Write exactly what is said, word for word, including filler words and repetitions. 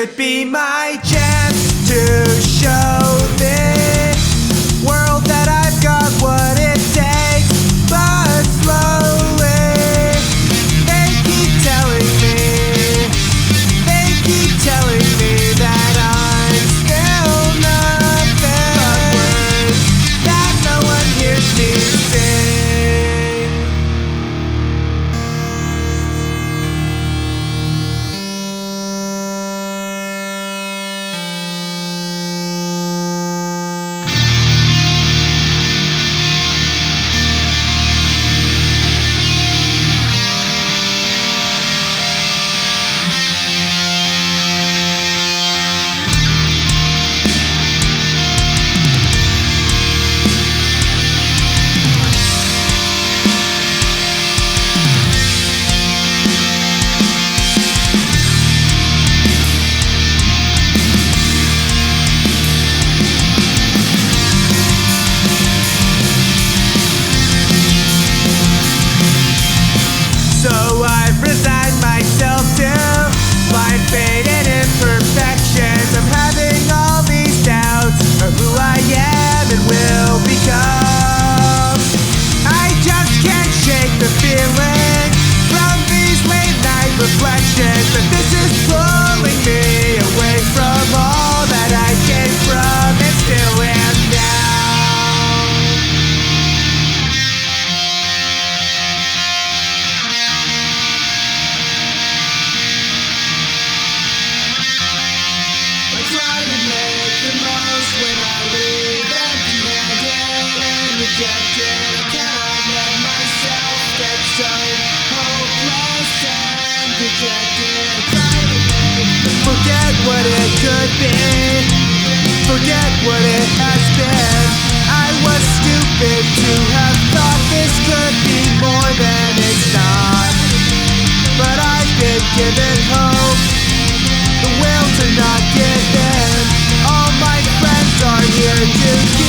could be my chance to show this world that I've got what it takes. But slowly they keep telling me, they keep telling me that I'm still nothing but words that no one hears me sing. So I've resigned myself to blind fate and imperfections. I'm having all these doubts of who I am and will become. I just can't shake the feeling from these late night reflections that this is pulling me away from all that I came from and still am now. Try to make the most when I leave empty-handed and rejected. I cannot let myself get so hopeless and dejected. Try to make forget what it could be, forget what it has been. I was stupid to have thought this could be more than it's not, but I've been given hope, the will to not give in. All my friends are here to